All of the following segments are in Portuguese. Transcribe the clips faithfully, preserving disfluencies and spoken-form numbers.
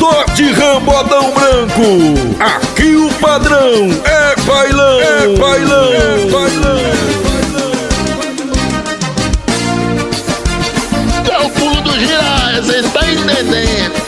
Norte Rambodão Branco. Aqui o padrão é bailão, é bailão, é bailão. É o pulo do Jiraya, você está entendendo?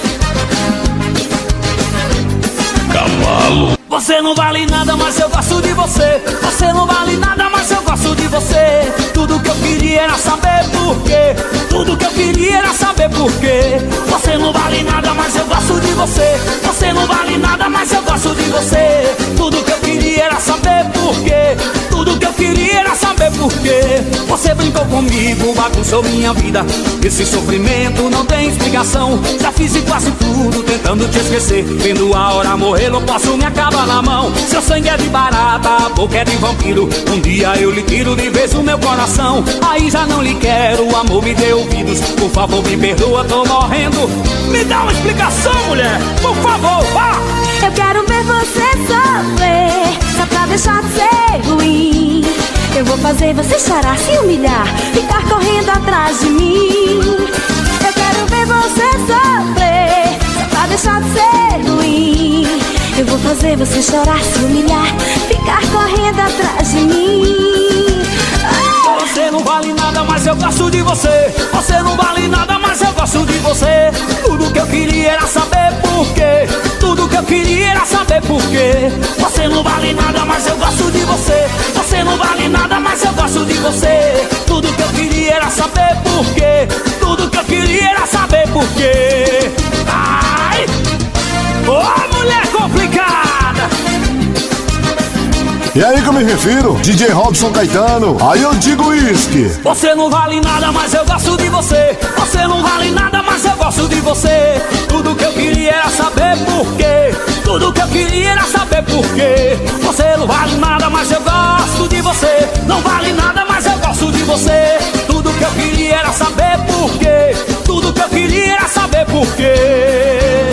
Cavalo. Você não vale nada, mas eu gosto de você. Você não vale nada, mas eu gosto de você. Tudo que eu queria era saber por quê. Tudo que eu queria era saber por quê. Você não vale nada, mas eu gosto de você. Você não vale nada, mas eu gosto de você. Tudo que eu queria era saber por quê. Tudo que eu queria era saber por quê. Você brincou comigo, bagunçou minha vida. Esse sofrimento não tem explicação. Já fiz quase tudo tentando te esquecer. Vendo a hora morrer, não posso me acabar na mão. Seu sangue é de barata, a boca é de vampiro. Um dia eu lhe tiro de vez o meu coração. Aí já não lhe quero, o amor me dê ouvidos. Por favor me perdoa, tô morrendo. Me dá uma explicação, mulher, por favor, vá. Eu quero ver você sofrer, só pra deixar de ser ruim. Eu vou fazer você chorar, se humilhar, ficar correndo atrás de mim. Eu quero ver você sofrer, só pra deixar de ser ruim. Eu vou fazer você chorar, se humilhar, ficar correndo atrás de mim. Oh! Você não vale nada, mas eu gosto de você. Você não vale nada, mas eu gosto de você. Tudo que eu queria era saber por quê. Tudo que eu queria era saber por quê. Você não vale nada, mas eu gosto de você. Você não vale nada, mas eu gosto de você. Tudo que eu queria era saber por quê. Tudo que eu queria era saber por quê. Ai! Ô, oh, mulher complicada! E aí que eu me refiro, D J Robson Caetano. Aí eu digo uísque. Você não vale nada, mas eu gosto de você. Você não vale nada, mas eu gosto de você. Tudo que eu queria era saber por quê. Tudo que eu queria era saber por quê. Você não vale nada, mas eu gosto de você. Não vale nada, mas eu gosto de você. Tudo que eu queria era saber por quê. Tudo que eu queria era saber por quê.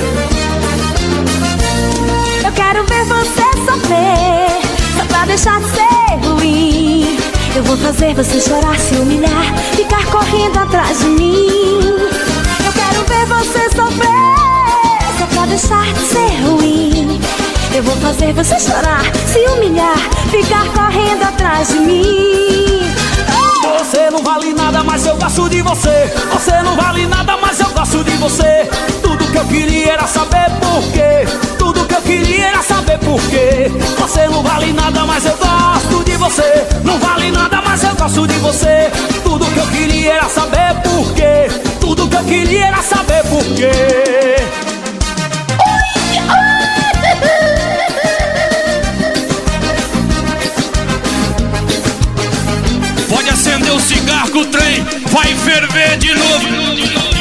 Eu quero ver você sofrer, só pra deixar de ser ruim. Eu vou fazer você chorar, se humilhar, ficar correndo atrás de mim. Eu quero ver você sofrer, só pra deixar de ser ruim. Eu vou fazer você chorar, se humilhar, ficar correndo atrás de mim. Oh! Você não vale nada, mas eu gosto de você. Você não vale nada, mas eu gosto de você. Tudo que eu queria era saber por quê. Tudo que eu queria era saber por quê. Você não vale nada, mas eu gosto de você. Não vale nada, mas eu gosto de você. Tudo que eu queria era saber por quê. Tudo que eu queria era saber por quê. Pode acender o cigarro que o trem vai ferver de novo.